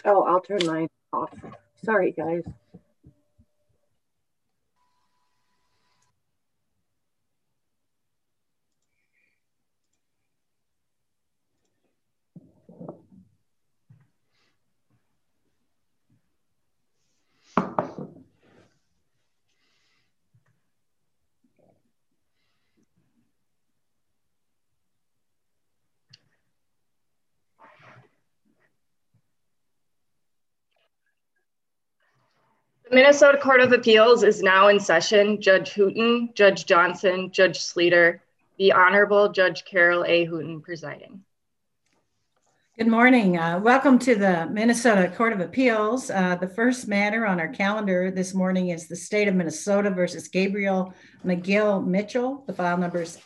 Oh, I'll turn mine off. Sorry, guys. The Minnesota Court of Appeals is now in session. Judge Hooten, Judge Johnson, Judge Sleeter, the Honorable Judge Carol A. Hooten presiding. Good morning. Welcome to the Minnesota Court of Appeals. The first matter on our calendar this morning is the state of Minnesota versus Gabriel McGill Mitchell. The file number is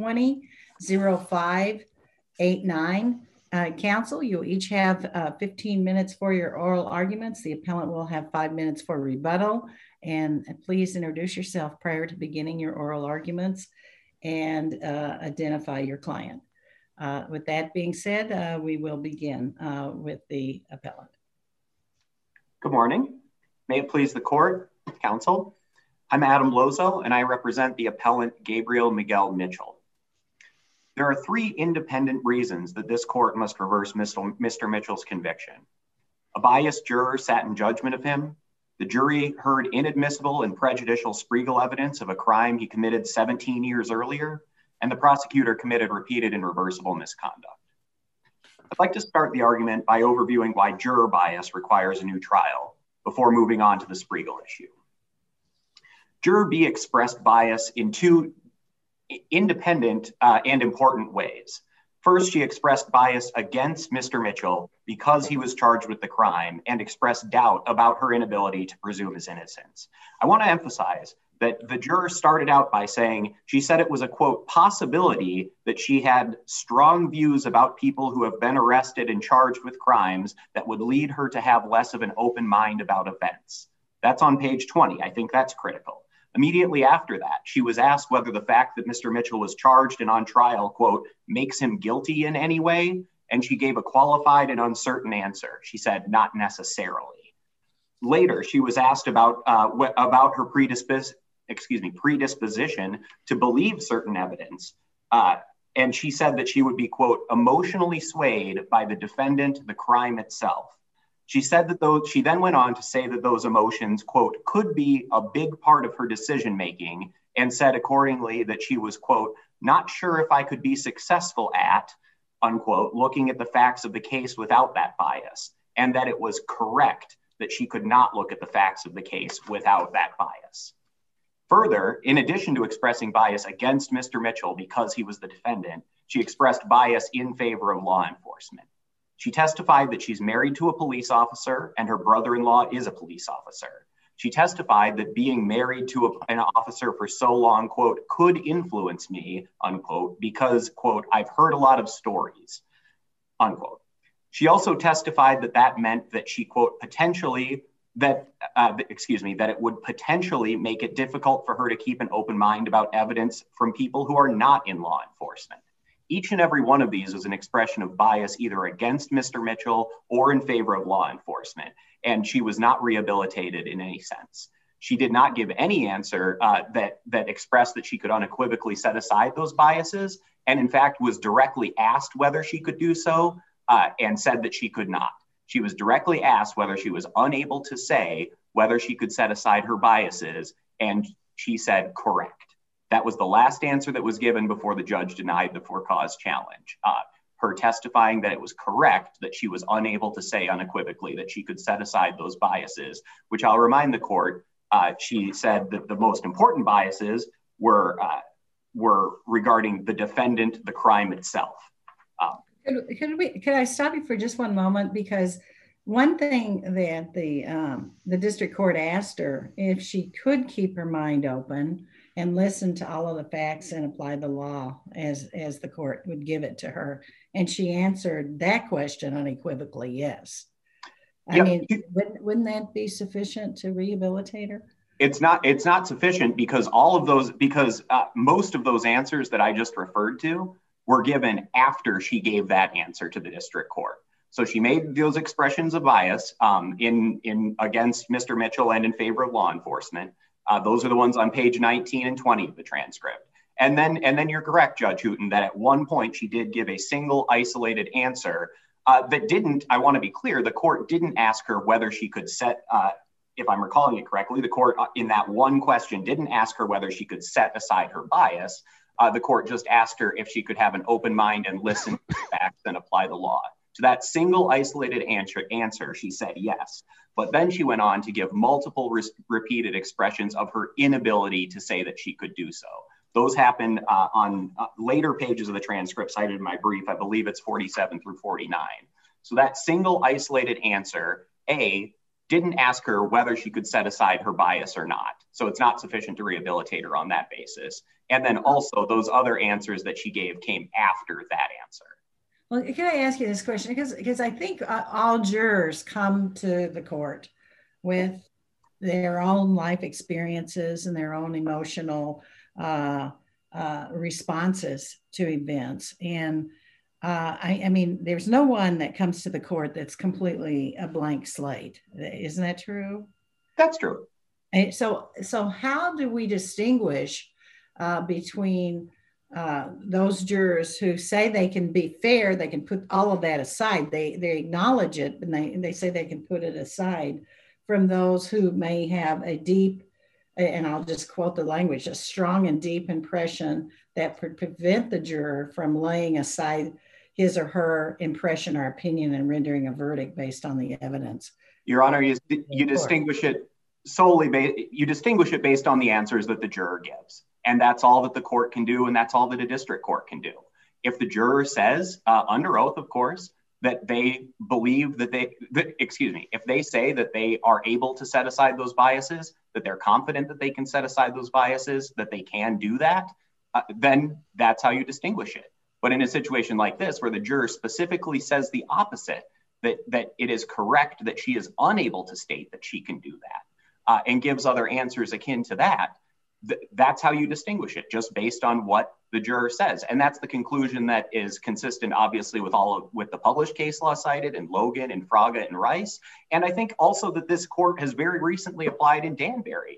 A20-0589. Counsel, you each have 15 minutes for your oral arguments. The appellant will have 5 minutes for rebuttal. And please introduce yourself prior to beginning your oral arguments and identify your client. With that being said, we will begin with the appellant. Good morning. May it please the court, counsel. I'm Adam Lozo, and I represent the appellant Gabriel McGill Mitchell. There are 3 independent reasons that this court must reverse Mr. Mitchell's conviction. A biased juror sat in judgment of him. The jury heard inadmissible and prejudicial Spriegel evidence of a crime he committed 17 years earlier, and the prosecutor committed repeated and reversible misconduct. I'd like to start the argument by overviewing why juror bias requires a new trial before moving on to the Spriegel issue. Juror B expressed bias in 2 independent and important ways. First, she expressed bias against Mr. Mitchell because he was charged with the crime and expressed doubt about her inability to presume his innocence. I want to emphasize that the juror started out by saying she said it was a, quote, possibility that she had strong views about people who have been arrested and charged with crimes that would lead her to have less of an open mind about events. That's on page 20. I think that's critical. Immediately after that, she was asked whether the fact that Mr. Mitchell was charged and on trial, quote, makes him guilty in any way, and she gave a qualified and uncertain answer. She said, not necessarily. Later, she was asked about her predisposition to believe certain evidence, and she said that she would be, quote, emotionally swayed by the defendant, the crime itself. She said that she then went on to say that those emotions, quote, could be a big part of her decision-making, and said accordingly that she was, quote, not sure if I could be successful at, unquote, looking at the facts of the case without that bias, and that it was correct that she could not look at the facts of the case without that bias. Further, in addition to expressing bias against Mr. Mitchell because he was the defendant, she expressed bias in favor of law enforcement. She testified that she's married to a police officer and her brother-in-law is a police officer. She testified that being married to an officer for so long, quote, could influence me, unquote, because, quote, I've heard a lot of stories, unquote. She also testified that that meant that she, quote, that it would potentially make it difficult for her to keep an open mind about evidence from people who are not in law enforcement. Each and every one of these was an expression of bias either against Mr. Mitchell or in favor of law enforcement, and she was not rehabilitated in any sense. She did not give any answer that expressed that she could unequivocally set aside those biases, and in fact was directly asked whether she could do so and said that she could not. She was directly asked whether she was unable to say whether she could set aside her biases, and she said correct. That was the last answer that was given before the judge denied the for-cause challenge. Her testifying that it was correct that she was unable to say unequivocally that she could set aside those biases, which I'll remind the court, she said that the most important biases were regarding the defendant, the crime itself. Could I stop you for just one moment? Because one thing that the district court asked her if she could keep her mind open and listen to all of the facts and apply the law as the court would give it to her. And she answered that question unequivocally, yes. I mean, wouldn't that be sufficient to rehabilitate her? It's not sufficient because most of those answers that I just referred to were given after she gave that answer to the district court. So she made those expressions of bias in against Mr. Mitchell and in favor of law enforcement. Those are the ones on page 19 and 20 of the transcript. And then you're correct, Judge Hooten, that at one point she did give a single isolated answer that didn't, I want to be clear, the court didn't ask her whether she could set, if I'm recalling it correctly, the court in that one question didn't ask her whether she could set aside her bias. The court just asked her if she could have an open mind and listen to the facts and apply the law. To that single isolated answer, she said yes. But then she went on to give multiple repeated expressions of her inability to say that she could do so. Those happen on later pages of the transcript cited in my brief. I believe it's 47 through 49. So that single isolated answer, didn't ask her whether she could set aside her bias or not. So it's not sufficient to rehabilitate her on that basis. And then also those other answers that she gave came after that answer. Well, can I ask you this question? Because I think all jurors come to the court with their own life experiences and their own emotional responses to events. And I mean, there's no one that comes to the court that's completely a blank slate. Isn't that true? That's true. And so how do we distinguish between those jurors who say they can be fair, they can put all of that aside, they acknowledge it, and they say they can put it aside, from those who may have a deep, and I'll just quote the language, a strong and deep impression that would prevent the juror from laying aside his or her impression or opinion and rendering a verdict based on the evidence? Your Honor, you distinguish it solely, you distinguish it based on the answers that the juror gives. And that's all that the court can do, and that's all that a district court can do. If the juror says, under oath, of course, that they believe that if they say that they are able to set aside those biases, that they're confident that they can set aside those biases, that they can do that, then that's how you distinguish it. But in a situation like this, where the juror specifically says the opposite, that it is correct that she is unable to state that she can do that, and gives other answers akin to that, that's how you distinguish it, just based on what the juror says. And that's the conclusion that is consistent, obviously, with the published case law cited in Logan and Fraga and Rice. And I think also that this court has very recently applied in Danbury.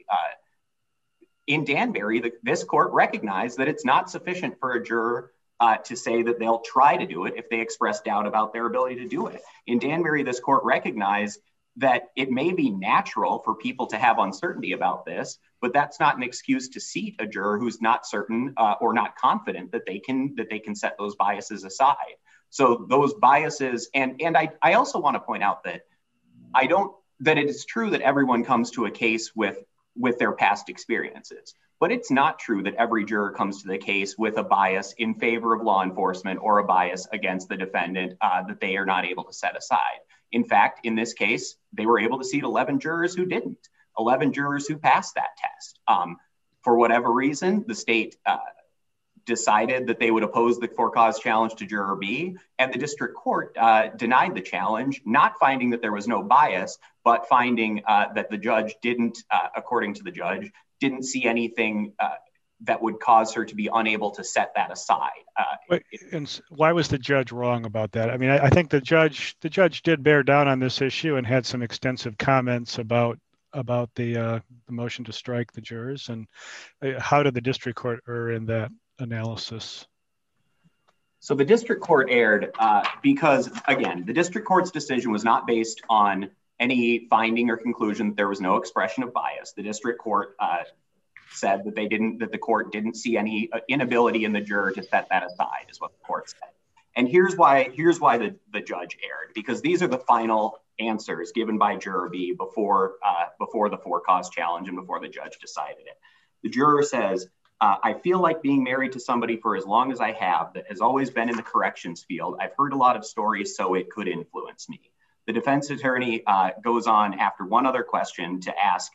In Danbury, this court recognized that it's not sufficient for a juror to say that they'll try to do it if they express doubt about their ability to do it. In Danbury, this court recognized that it may be natural for people to have uncertainty about this, but that's not an excuse to seat a juror who's not certain or not confident that they can set those biases aside. So those biases, and I also want to point out that that it is true that everyone comes to a case with their past experiences, but it's not true that every juror comes to the case with a bias in favor of law enforcement or a bias against the defendant that they are not able to set aside. In fact, in this case, they were able to seat 11 jurors who didn't, 11 jurors who passed that test. For whatever reason, the state decided that they would oppose the for-cause challenge to juror B, and the district court denied the challenge, not finding that there was no bias, but finding that the judge didn't, according to the judge, didn't see anything that would cause her to be unable to set that aside. And why was the judge wrong about that? I mean, I think the judge did bear down on this issue and had some extensive comments about the motion to strike the jurors. And how did the district court err in that analysis? So the district court erred because, again, the district court's decision was not based on any finding or conclusion that there was no expression of bias. The district court said that the court didn't see any inability in the juror to set that aside, is what the court said. And here's why the judge erred, because these are the final answers given by juror B before the for-cause challenge and before the judge decided it. The juror says, I feel like being married to somebody for as long as I have that has always been in the corrections field. I've heard a lot of stories, so it could influence me. The defense attorney goes on after one other question to ask,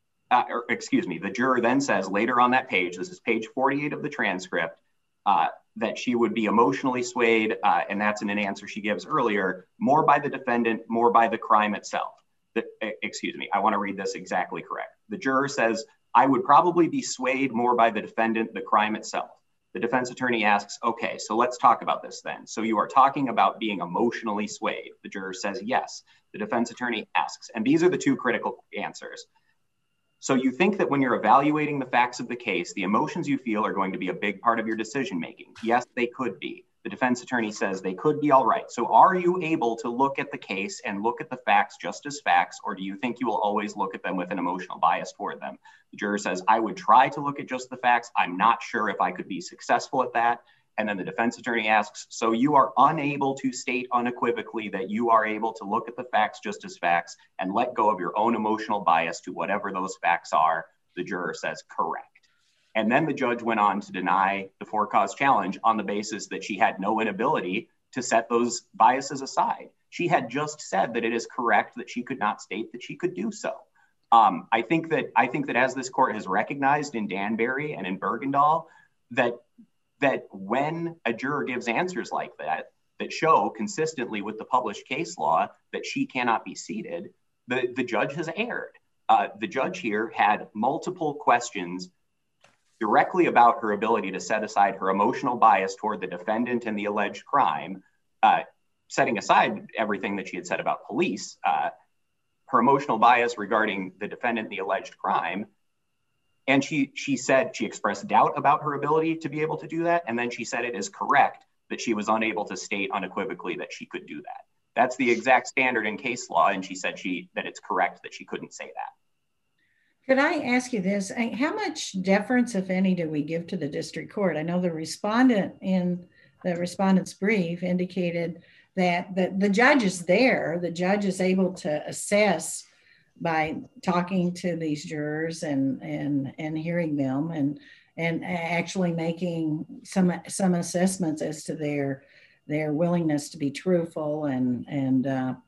the juror then says later on that page, this is page 48 of the transcript, that she would be emotionally swayed, and that's in an answer she gives earlier, more by the defendant, more by the crime itself. I want to read this exactly correct. The juror says, I would probably be swayed more by the defendant, the crime itself. The defense attorney asks, okay, so let's talk about this then. So you are talking about being emotionally swayed. The juror says yes. The defense attorney asks, and these are the two critical answers. So you think that when you're evaluating the facts of the case, the emotions you feel are going to be a big part of your decision-making? Yes, they could be. The defense attorney says they could be, all right. So are you able to look at the case and look at the facts just as facts, or do you think you will always look at them with an emotional bias toward them? The juror says, I would try to look at just the facts. I'm not sure if I could be successful at that. And then the defense attorney asks, so you are unable to state unequivocally that you are able to look at the facts just as facts and let go of your own emotional bias to whatever those facts are? The juror says, correct. And then the judge went on to deny the for-cause challenge on the basis that she had no inability to set those biases aside. She had just said that it is correct that she could not state that she could do so. I think that as this court has recognized in Danbury and in Bergendahl, that when a juror gives answers like that show consistently with the published case law that she cannot be seated, the judge has erred. The judge here had multiple questions directly about her ability to set aside her emotional bias toward the defendant and the alleged crime, setting aside everything that she had said about police, her emotional bias regarding the defendant and the alleged crime. And she said she expressed doubt about her ability to be able to do that. And then she said it is correct that she was unable to state unequivocally that she could do that. That's the exact standard in case law. And she said that it's correct that she couldn't say that. Could I ask you this? How much deference, if any, do we give to the district court? I know the respondent in the respondent's brief indicated that the judge is there. The judge is able to assess by talking to these jurors and hearing them and actually making some assessments as to their willingness to be truthful and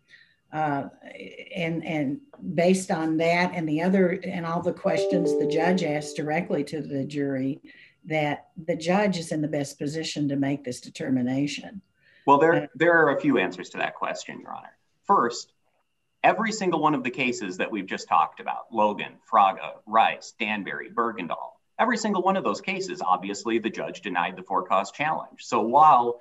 based on that and the other and all the questions the judge asked directly to the jury, that the judge is in the best position to make this determination. Well, there are a few answers to that question, Your Honor. First, every single one of the cases that we've just talked about, Logan, Fraga, Rice, Danbury, Bergendahl, every single one of those cases, obviously, the judge denied the for-cause challenge. So while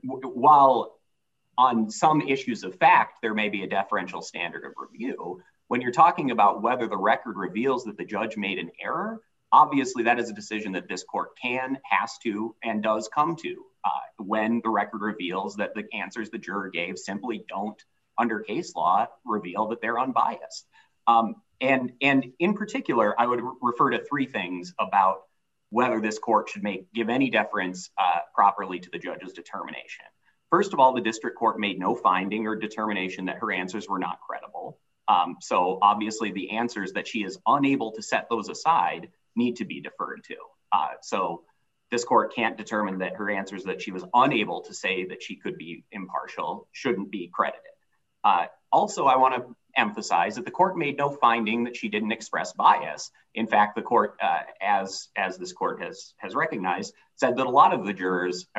on some issues of fact, there may be a deferential standard of review, when you're talking about whether the record reveals that the judge made an error, obviously that is a decision that this court can, has to, and does come to when the record reveals that the answers the juror gave simply don't, under case law, reveal that they're unbiased. And in particular, I would refer to three things about whether this court should give any deference properly to the judge's determination. First of all, the district court made no finding or determination that her answers were not credible. So obviously the answers that she is unable to set those aside need to be deferred to. So this court can't determine that her answers that she was unable to say that she could be impartial shouldn't be credited. Also, I want to emphasize that the court made no finding that she didn't express bias. In fact, the court, as this court has recognized, said that a lot of the jurors,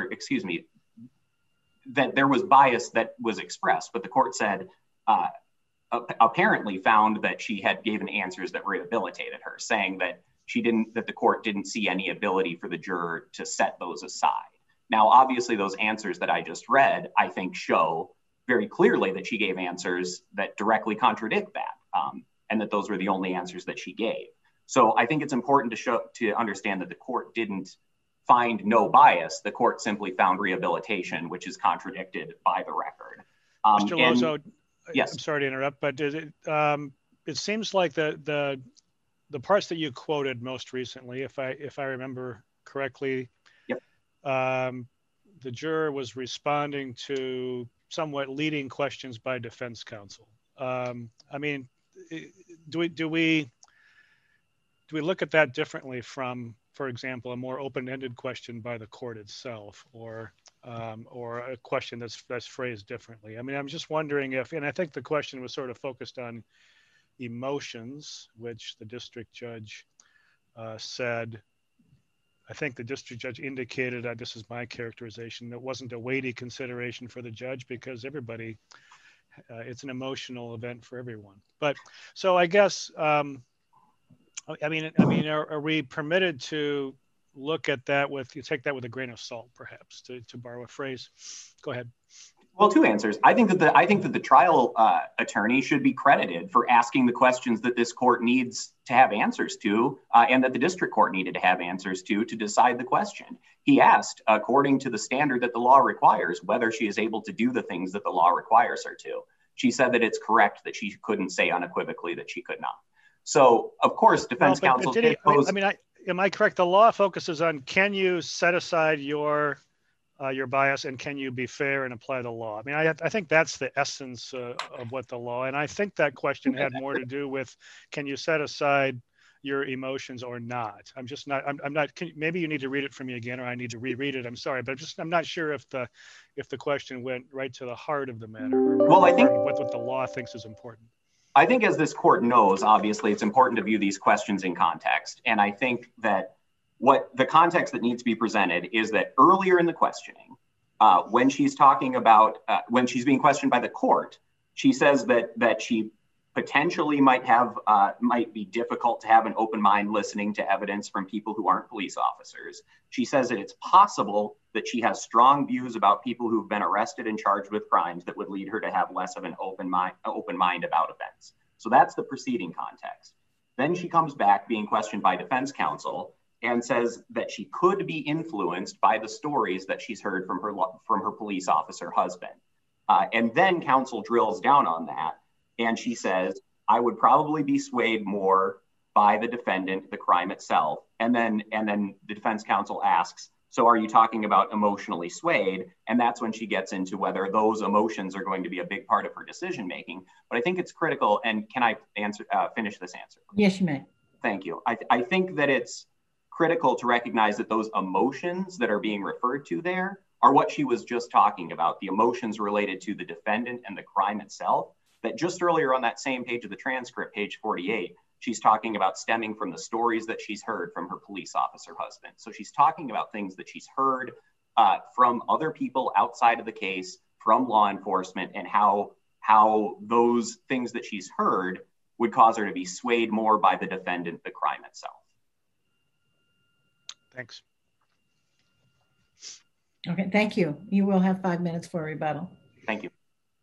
that there was bias that was expressed, but the court said apparently found that she had given answers that rehabilitated her, saying that the court didn't see any ability for the juror to set those aside. Now, obviously, those answers that I just read, I think, show very clearly that she gave answers that directly contradict that, and that those were the only answers that she gave. So I think it's important to understand that the court didn't find no bias. The court simply found rehabilitation, which is contradicted by the record. Mr. Lozo, yes. I'm sorry to interrupt, but it seems like the parts that you quoted most recently, if I remember correctly, yep. The juror was responding to somewhat leading questions by defense counsel. I mean, do we look at that differently from, for example, a more open-ended question by the court itself, or a question that's phrased differently? I mean, I'm just wondering if, and I think the question was sort of focused on emotions, which the district judge said. I think the district judge indicated that, this is my characterization, it wasn't a weighty consideration for the judge because everybody, it's an emotional event for everyone. But so I guess, I mean, are we permitted to look at that you take that with a grain of salt, perhaps, to borrow a phrase. Go ahead. Well, two answers. I think that the trial attorney should be credited for asking the questions that this court needs to have answers to, and that the district court needed to have answers to decide the question. He asked, according to the standard that the law requires, whether she is able to do the things that the law requires her to. She said that it's correct that she couldn't say unequivocally that she could not. So, of course, defense counsel did pose. Am I correct? The law focuses on, can you set aside your bias, and can you be fair and apply the law? I mean, I think that's the essence of what the law, and I think that question had more to do with, can you set aside your emotions or not? I'm just not, I'm not, maybe you need to read it for me again, or I need to reread it. I'm sorry, but I'm not sure if the question went right to the heart of the matter, or I think what the law thinks is important. I think, as this court knows, obviously, it's important to view these questions in context. And I think that what the context that needs to be presented is that earlier in the questioning, when she's talking about, when she's being questioned by the court, she says that she potentially might be difficult to have an open mind listening to evidence from people who aren't police officers. She says that it's possible that she has strong views about people who've been arrested and charged with crimes that would lead her to have less of an open mind about events. So that's the preceding context. Then she comes back being questioned by defense counsel and says that she could be influenced by the stories that she's heard from her police officer husband. And then counsel drills down on that. And she says, I would probably be swayed more by the defendant, the crime itself. And then the defense counsel asks, so are you talking about emotionally swayed? And that's when she gets into whether those emotions are going to be a big part of her decision making. But I think it's critical. And can I finish this answer? Yes, you may. Thank you. I think that it's critical to recognize that those emotions that are being referred to there are what she was just talking about, the emotions related to the defendant and the crime itself. That just earlier on that same page of the transcript, page 48, she's talking about stemming from the stories that she's heard from her police officer husband. So she's talking about things that she's heard from other people outside of the case, from law enforcement, and how those things that she's heard would cause her to be swayed more by the defendant, the crime itself. Thanks. Okay, thank you. You will have 5 minutes for a rebuttal. Thank you.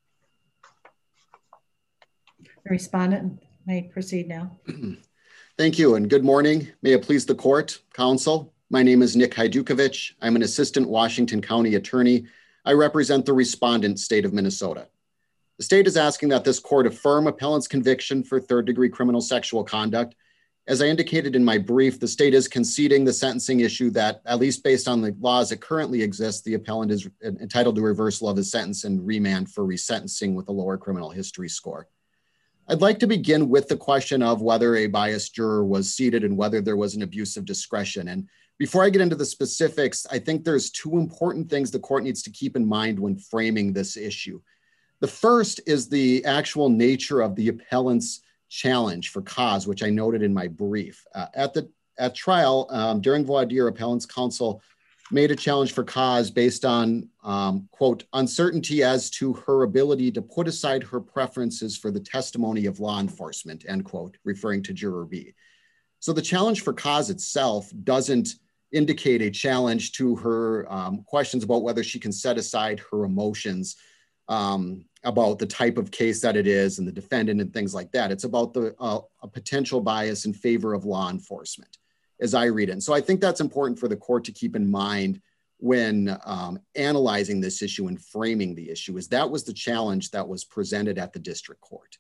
The respondent may proceed now. Thank you, and good morning. May it please the court, counsel. My name is Nick Hajdukovic. I'm an assistant Washington County attorney. I represent the respondent state of Minnesota. The state is asking that this court affirm appellant's conviction for third-degree criminal sexual conduct. As I indicated in my brief, the state is conceding the sentencing issue that, at least based on the laws that currently exist, the appellant is entitled to reversal of his sentence and remand for resentencing with a lower criminal history score. I'd like to begin with the question of whether a biased juror was seated and whether there was an abuse of discretion. And before I get into the specifics, I think there's two important things the court needs to keep in mind when framing this issue. The first is the actual nature of the appellant's challenge for cause, which I noted in my brief. At trial, during voir dire, appellant's counsel made a challenge for cause based on, quote, uncertainty as to her ability to put aside her preferences for the testimony of law enforcement, end quote, referring to juror B. So the challenge for cause itself doesn't indicate a challenge to her questions about whether she can set aside her emotions about the type of case that it is and the defendant and things like that. It's about a potential bias in favor of law enforcement, as I read it. And so I think that's important for the court to keep in mind when analyzing this issue and framing the issue, is that was the challenge that was presented at the district court.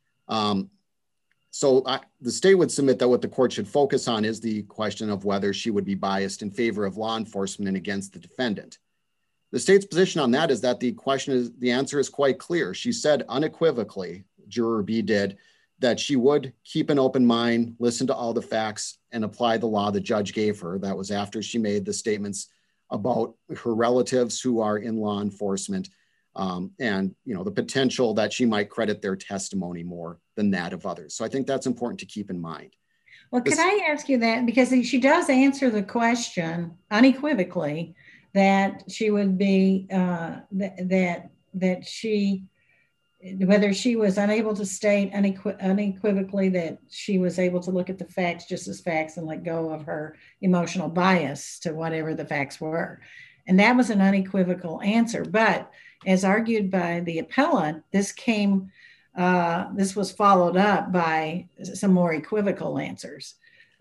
So the state would submit that what the court should focus on is the question of whether she would be biased in favor of law enforcement and against the defendant. The state's position on that is that the answer is quite clear. She said unequivocally, juror B did, that she would keep an open mind, listen to all the facts, and apply the law the judge gave her. That was after she made the statements about her relatives who are in law enforcement and the potential that she might credit their testimony more than that of others. So I think that's important to keep in mind. Well, could I ask you that? Because she does answer the question unequivocally that she would be, that she whether she was unable to state unequivocally that she was able to look at the facts just as facts and let go of her emotional bias to whatever the facts were. And that was an unequivocal answer. But as argued by the appellant, this was followed up by some more equivocal answers.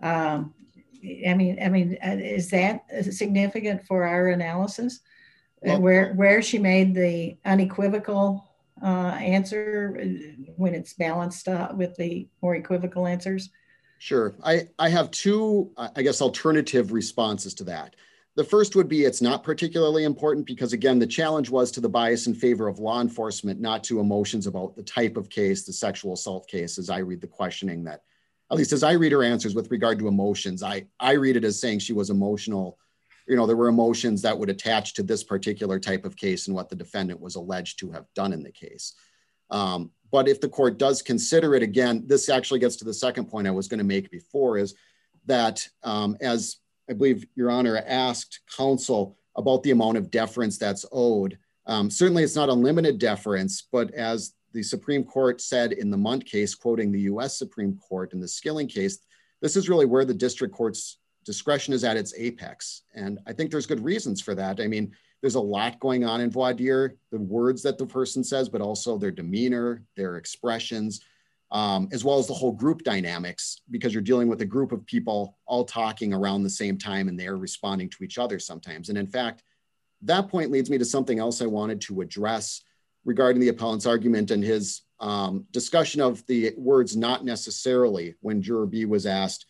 Is that significant for our analysis? Well, where she made the unequivocal answer when it's balanced with the more equivocal answers? Sure. I have two, I guess, alternative responses to that. The first would be it's not particularly important because, again, the challenge was to the bias in favor of law enforcement, not to emotions about the type of case, the sexual assault case, as I read the questioning that, at least as I read her answers with regard to emotions, I read it as saying she was emotional. You know, there were emotions that would attach to this particular type of case and what the defendant was alleged to have done in the case. But if the court does consider it, again, this actually gets to the second point I was going to make before, is that as I believe Your Honor asked counsel about the amount of deference that's owed. Certainly it's not unlimited deference, but as the Supreme Court said in the Munt case, quoting the US Supreme Court in the Skilling case, this is really where the district court's discretion is at its apex. And I think there's good reasons for that. I mean, there's a lot going on in voir dire, the words that the person says, but also their demeanor, their expressions, as well as the whole group dynamics, because you're dealing with a group of people all talking around the same time and they're responding to each other sometimes. And in fact, that point leads me to something else I wanted to address regarding the appellant's argument and his discussion of the words "not necessarily" when juror B was asked,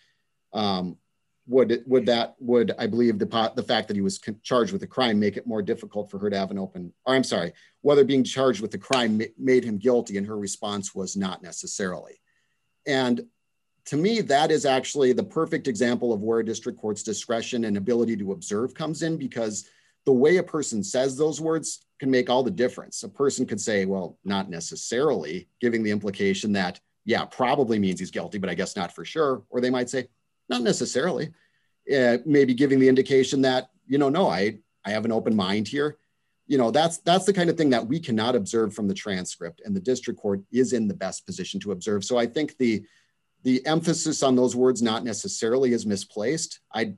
would I believe the fact that he was charged with a crime make it more difficult for her to have an open, or I'm sorry, whether being charged with the crime made him guilty, and her response was "not necessarily." And to me, that is actually the perfect example of where a district court's discretion and ability to observe comes in, because the way a person says those words can make all the difference. A person could say, well, not necessarily, giving the implication that, yeah, probably means he's guilty, but I guess not for sure. Or they might say, not necessarily, maybe giving the indication that, no, I have an open mind here. That's the kind of thing that we cannot observe from the transcript, and the district court is in the best position to observe. So I think the emphasis on those words, not necessarily, is misplaced.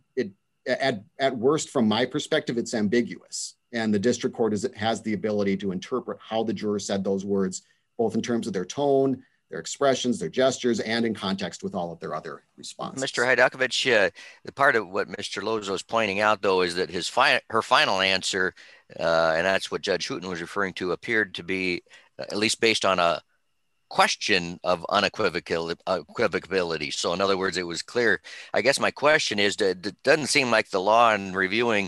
At worst, from my perspective, it's ambiguous. And the district court has the ability to interpret how the juror said those words, both in terms of their tone, their expressions, their gestures, and in context with all of their other responses. Mr. Hajdakovic, the part of what Mr. Lozo is pointing out, though, is that her final answer, and that's what Judge Hooten was referring to, appeared to be, at least based on a question of unequivocability. So in other words, it was clear. I guess my question is, it doesn't seem like the law in reviewing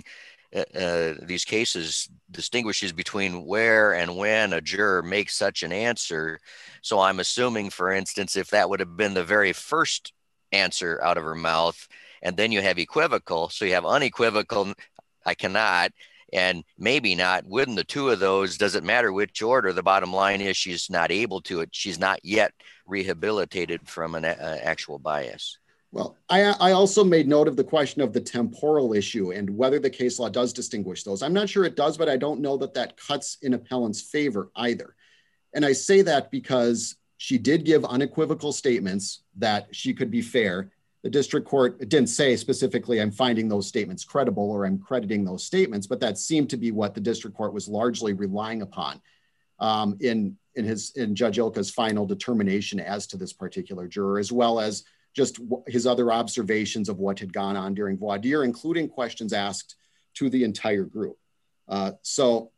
these cases distinguishes between where and when a juror makes such an answer. So I'm assuming, for instance, if that would have been the very first answer out of her mouth, and then you have equivocal, so you have unequivocal, I cannot, and maybe not, wouldn't the two of those, does it matter which order? The bottom line is she's not able to it. She's not yet rehabilitated from an actual bias. Well, I also made note of the question of the temporal issue and whether the case law does distinguish those. I'm not sure it does, but I don't know that that cuts in appellant's favor either. And I say that because she did give unequivocal statements that she could be fair. The district court didn't say specifically, I'm finding those statements credible or I'm crediting those statements, but that seemed to be what the district court was largely relying upon in Judge Ilka's final determination as to this particular juror, as well as just his other observations of what had gone on during voir dire, including questions asked to the entire group. So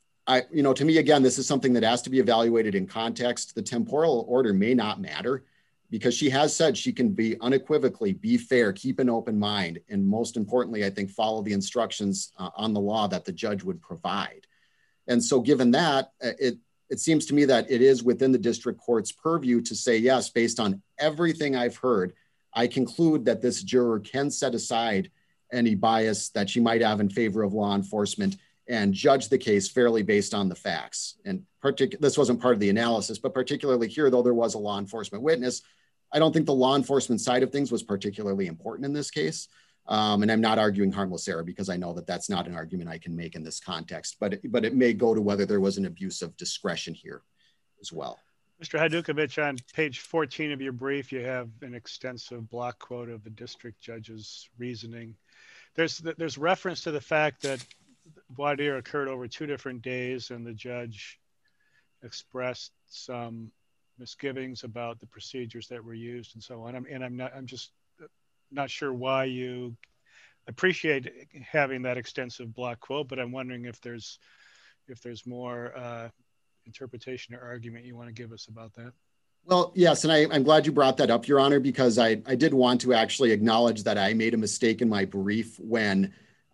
to me, again, this is something that has to be evaluated in context. The temporal order may not matter because she has said she can be unequivocally be fair, keep an open mind, and most importantly, I think, follow the instructions on the law that the judge would provide. And so given that, it seems to me that it is within the district court's purview to say, yes, based on everything I've heard, I conclude that this juror can set aside any bias that she might have in favor of law enforcement and judge the case fairly based on the facts. And this wasn't part of the analysis, but particularly here, though there was a law enforcement witness, I don't think the law enforcement side of things was particularly important in this case. And I'm not arguing harmless error because I know that that's not an argument I can make in this context, but it may go to whether there was an abuse of discretion here as well. Mr. Hajdukowicz, on page 14 of your brief, you have an extensive block quote of the district judge's reasoning. There's reference to the fact that voir dire occurred over 2 different days, and the judge expressed some misgivings about the procedures that were used and so on. I'm just not sure why you appreciate having that extensive block quote, but I'm wondering if there's more interpretation or argument you want to give us about that. Well, yes, and I'm glad you brought that up, Your Honor, because I did want to actually acknowledge that I made a mistake in my brief when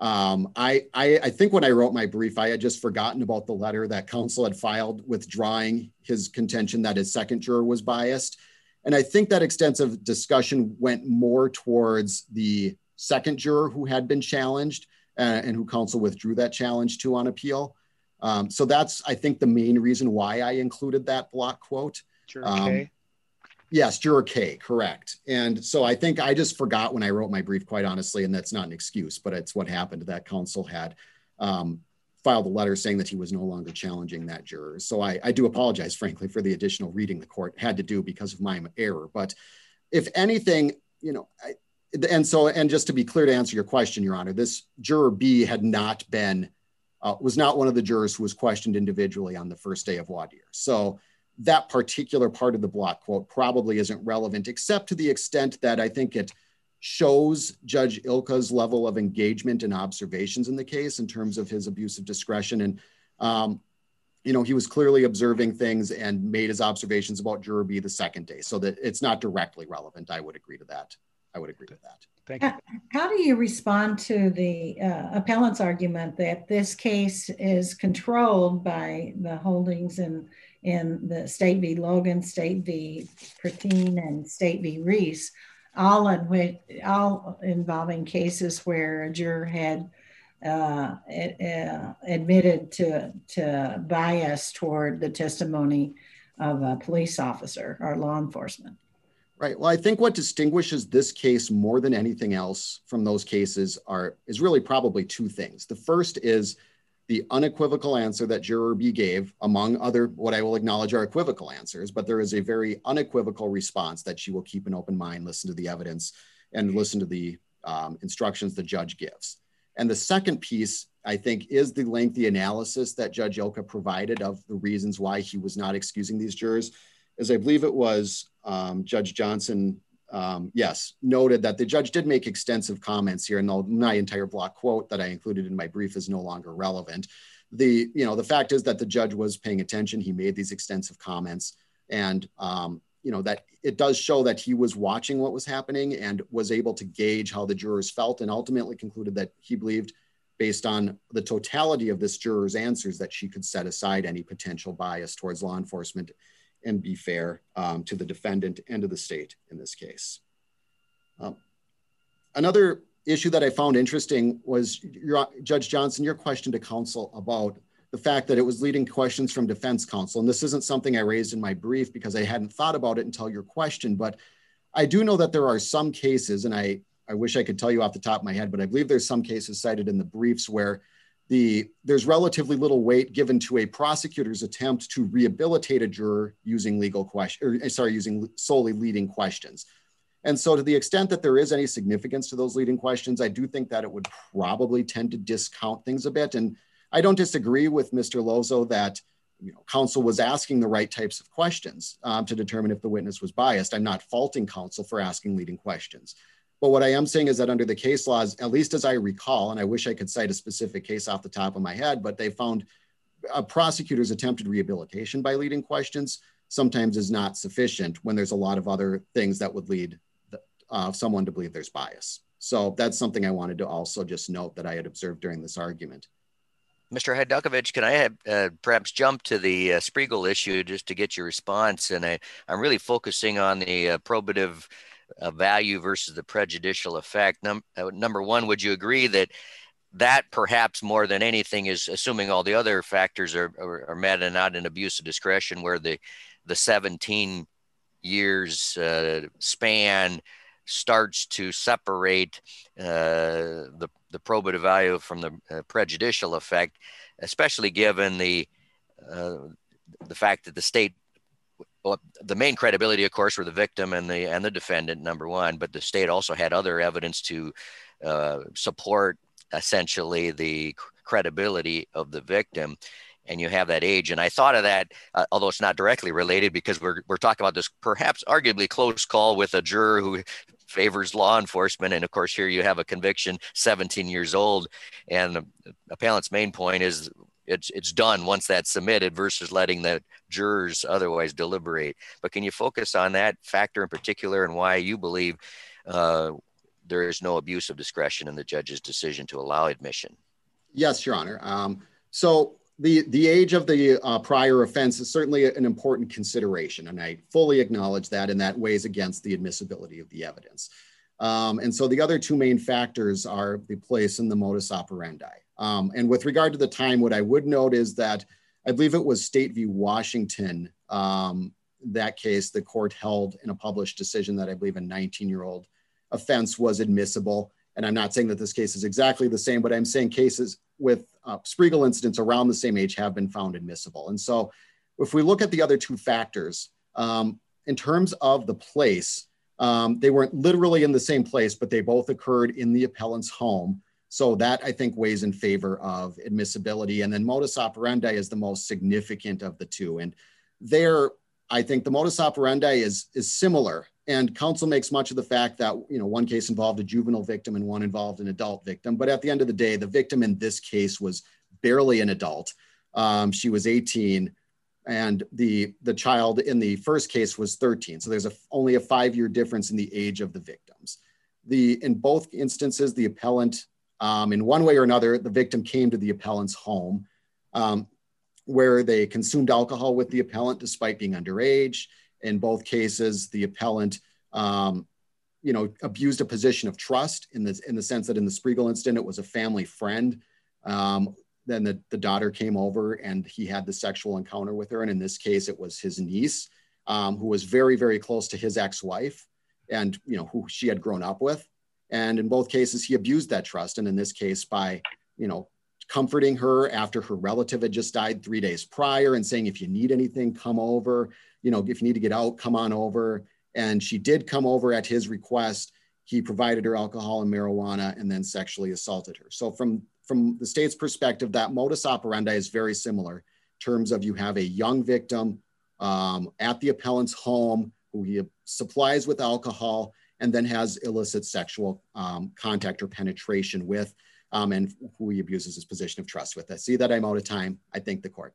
I think when I wrote my brief, I had just forgotten about the letter that counsel had filed withdrawing his contention that his second juror was biased. And I think that extensive discussion went more towards the second juror who had been challenged and who counsel withdrew that challenge to on appeal. So that's, I think, the main reason why I included that block quote. Juror K? Yes, juror K, correct. And so I think I just forgot when I wrote my brief, quite honestly, and that's not an excuse, but it's what happened. That counsel had filed a letter saying that he was no longer challenging that juror. So I do apologize, frankly, for the additional reading the court had to do because of my error. But if anything, you know, and just to be clear, to answer your question, Your Honor, this juror B had not been, was not one of the jurors who was questioned individually on the first day of voir dire. So that particular part of the block quote probably isn't relevant, except to the extent that I think it shows Judge Ilka's level of engagement and observations in the case in terms of his abuse of discretion. And, you know, he was clearly observing things and made his observations about juror B the second day, so that it's not directly relevant. I would agree to that. Thank you. How do you respond to the appellant's argument that this case is controlled by the holdings in the State v. Logan, State v. Pratine, and State v. Reese, all involving cases where a juror had admitted to bias toward the testimony of a police officer or law enforcement? Right. Well, I think what distinguishes this case more than anything else from those cases is really probably 2 things. The first is the unequivocal answer that juror B gave, among other what I will acknowledge are equivocal answers, but there is a very unequivocal response that she will keep an open mind, listen to the evidence, and listen to the instructions the judge gives. And the second piece, I think, is the lengthy analysis that Judge Ilka provided of the reasons why he was not excusing these jurors. As I believe it was Judge Johnson, noted that the judge did make extensive comments here, and my entire block quote that I included in my brief is no longer relevant. The fact is that the judge was paying attention. He made these extensive comments, and that it does show that he was watching what was happening and was able to gauge how the jurors felt, and ultimately concluded that he believed, based on the totality of this juror's answers, that she could set aside any potential bias towards law enforcement and be fair to the defendant and to the state in this case. Another issue that I found interesting was, Judge Johnson, your question to counsel about the fact that it was leading questions from defense counsel. And this isn't something I raised in my brief because I hadn't thought about it until your question, but I do know that there are some cases, and I wish I could tell you off the top of my head, but I believe there's some cases cited in the briefs where there's relatively little weight given to a prosecutor's attempt to rehabilitate a juror using using solely leading questions. And so to the extent that there is any significance to those leading questions, I do think that it would probably tend to discount things a bit. And I don't disagree with Mr. Lozo that counsel was asking the right types of questions to determine if the witness was biased. I'm not faulting counsel for asking leading questions. But what I am saying is that under the case laws, at least as I recall, and I wish I could cite a specific case off the top of my head, but they found a prosecutor's attempted rehabilitation by leading questions sometimes is not sufficient when there's a lot of other things that would lead someone to believe there's bias. So that's something I wanted to also just note that I had observed during this argument. Mr. Hajdukowicz, can I perhaps jump to the Spriegel issue just to get your response? And I'm really focusing on the probative value versus the prejudicial effect. Number one, would you agree that perhaps more than anything is, assuming all the other factors are met and not an abuse of discretion, where the 17 years span starts to separate the probative value from the prejudicial effect, especially given the fact that the state well, the main credibility, of course, were the victim and the defendant, number one, but the state also had other evidence to support essentially the credibility of the victim. And you have that age. And I thought of that, although it's not directly related, because we're talking about this perhaps arguably close call with a juror who favors law enforcement. And of course, here you have a conviction, 17 years old. And the appellant's main point is it's done once that's submitted versus letting the jurors otherwise deliberate. But can you focus on that factor in particular and why you believe there is no abuse of discretion in the judge's decision to allow admission? Yes, Your Honor. So the age of the prior offense is certainly an important consideration, and I fully acknowledge that, and that weighs against the admissibility of the evidence. And so the other two main factors are the place and the modus operandi. And with regard to the time, what I would note is that I believe it was State v. Washington, that case, the court held in a published decision that I believe a 19-year-old offense was admissible. And I'm not saying that this case is exactly the same, but I'm saying cases with Spriegel incidents around the same age have been found admissible. And so if we look at the other two factors, in terms of the place, they weren't literally in the same place, but they both occurred in the appellant's home. So that I think weighs in favor of admissibility. And then modus operandi is the most significant of the two. And there, I think the modus operandi is similar. And counsel makes much of the fact that, one case involved a juvenile victim and one involved an adult victim. But at the end of the day, the victim in this case was barely an adult. She was 18 and the child in the first case was 13. So there's only a 5-year difference in the age of the victims. In both instances, the appellant, in one way or another, the victim came to the appellant's home where they consumed alcohol with the appellant despite being underage. In both cases, the appellant, abused a position of trust in the sense that in the Spriegel incident, it was a family friend. Then the daughter came over and he had the sexual encounter with her. And in this case, it was his niece, who was very, very close to his ex-wife and, who she had grown up with. And in both cases, he abused that trust. And in this case, by, comforting her after her relative had just died 3 days prior and saying, if you need anything, come over. If you need to get out, come on over. And she did come over at his request. He provided her alcohol and marijuana and then sexually assaulted her. So from the state's perspective, that modus operandi is very similar in terms of you have a young victim at the appellant's home who he supplies with alcohol and then has illicit sexual contact or penetration with, and who he abuses his position of trust with. I see that I'm out of time. I thank the court.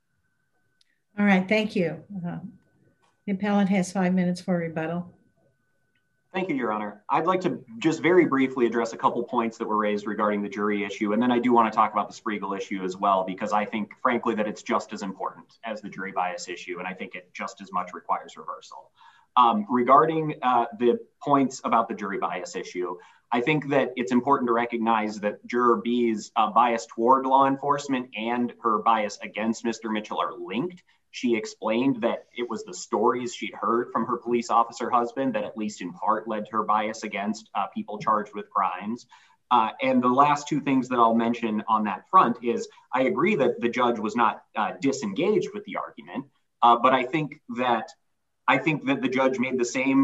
All right, thank you. The appellant has 5 minutes for rebuttal. Thank you, Your Honor. I'd like to just very briefly address a couple points that were raised regarding the jury issue. And then I do want to talk about the Spriegel issue as well, because I think, frankly, that it's just as important as the jury bias issue. And I think it just as much requires reversal. Regarding the points about the jury bias issue, I think that it's important to recognize that Juror B's bias toward law enforcement and her bias against Mr. Mitchell are linked. She explained that it was the stories she'd heard from her police officer husband that at least in part led to her bias against people charged with crimes. And the last two things that I'll mention on that front is I agree that the judge was not disengaged with the argument, but I think that the judge made the same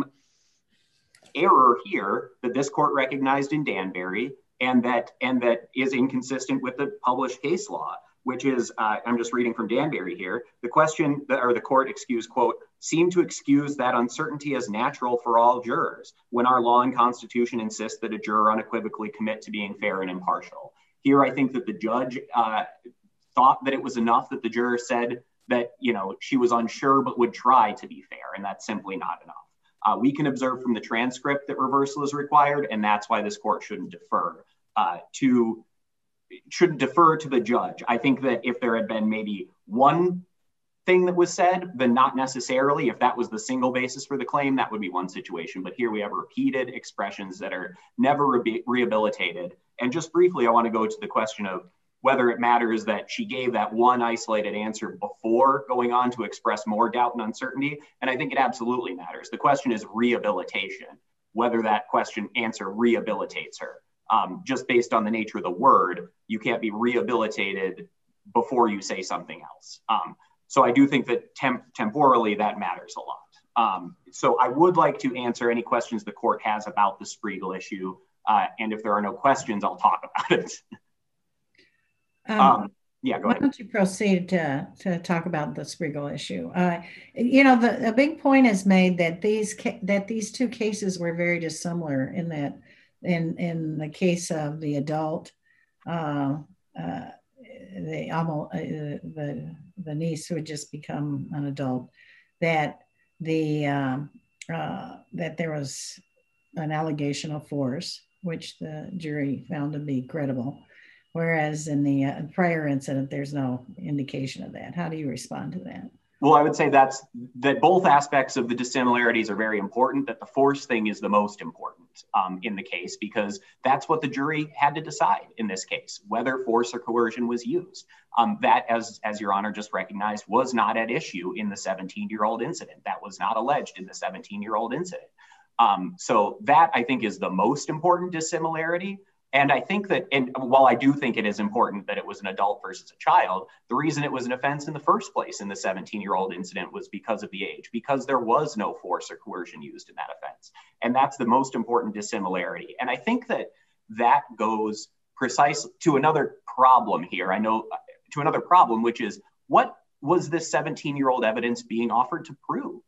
error here that this court recognized in Danbury and that is inconsistent with the published case law, which is, I'm just reading from Danbury here, the court, quote, seemed to excuse that uncertainty as natural for all jurors when our law and constitution insists that a juror unequivocally commit to being fair and impartial. Here, I think that the judge thought that it was enough that the juror said that, she was unsure but would try to be fair, and that's simply not enough. We can observe from the transcript that reversal is required, and that's why this court shouldn't defer to the judge. I think that if there had been maybe one thing that was said, then not necessarily. If that was the single basis for the claim, that would be one situation. But here we have repeated expressions that are never rehabilitated. And just briefly, I want to go to the question of whether it matters that she gave that one isolated answer before going on to express more doubt and uncertainty. And I think it absolutely matters. The question is rehabilitation, whether that answer rehabilitates her. Just based on the nature of the word, you can't be rehabilitated before you say something else. So I do think that temporally that matters a lot. So I would like to answer any questions the court has about the Spriegel issue. And if there are no questions, I'll talk about it. Yeah, go ahead. Why don't you proceed to talk about the Spriegel issue? You know, a big point is made that these two cases were very dissimilar in that in the case of the adult, the niece who had just become an adult, that that there was an allegation of force, which the jury found to be credible. Whereas in the prior incident, there's no indication of that. How do you respond to that? Well, I would say that both aspects of the dissimilarities are very important, that the force thing is the most important in the case, because that's what the jury had to decide in this case, whether force or coercion was used. That, as Your Honor just recognized, was not at issue in the 17-year-old incident. That was not alleged in the 17-year-old incident. So that, I think, is the most important dissimilarity. And I think that, and while I do think it is important that it was an adult versus a child, the reason it was an offense in the first place in the 17-year-old incident was because of the age, because there was no force or coercion used in that offense. And that's the most important dissimilarity. And I think that that goes precisely to another problem here. I know to another problem, which is, what was this 17-year-old evidence being offered to prove?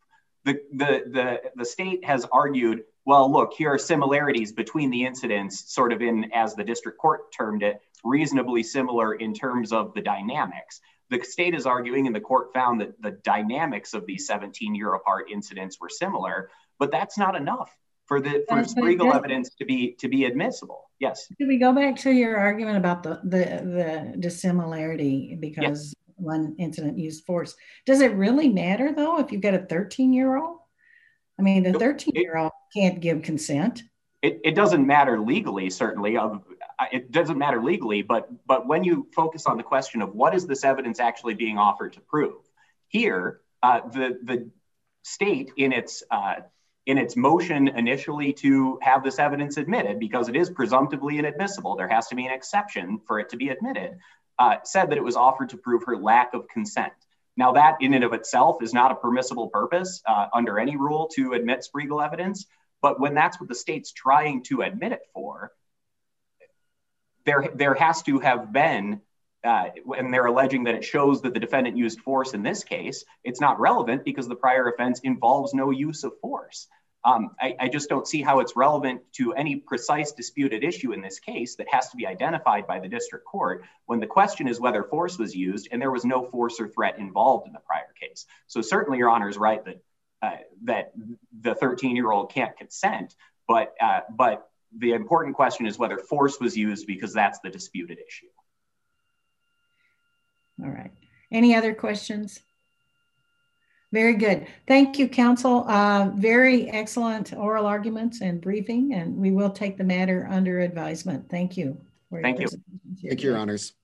The state has argued, well, look, here are similarities between the incidents, sort of in, as the district court termed it, reasonably similar in terms of the dynamics. The state is arguing, and the court found, that the dynamics of these 17-year-apart incidents were similar, but that's not enough for Spriegel evidence to be admissible. Yes. Can we go back to your argument about the dissimilarity because one incident used force? Does it really matter though if you've got a 13-year-old? I mean, the 13-year-old can't give consent. It doesn't matter legally, certainly. It doesn't matter legally, but when you focus on the question of what is this evidence actually being offered to prove, here the state in its motion initially to have this evidence admitted, because it is presumptively inadmissible, there has to be an exception for it to be admitted, said that it was offered to prove her lack of consent. Now, that in and of itself is not a permissible purpose under any rule to admit Spriegel evidence, but when that's what the state's trying to admit it for, there has to have been, and they're alleging that it shows that the defendant used force in this case, it's not relevant because the prior offense involves no use of force. I just don't see how it's relevant to any precise disputed issue in this case that has to be identified by the district court when the question is whether force was used and there was no force or threat involved in the prior case. So certainly Your Honor is right that the 13-year-old can't consent, but the important question is whether force was used, because that's the disputed issue. All right. Any other questions? Very good. Thank you, counsel. Very excellent oral arguments and briefing, and we will take the matter under advisement. Thank you. Thank you. Thank you, Your Honors.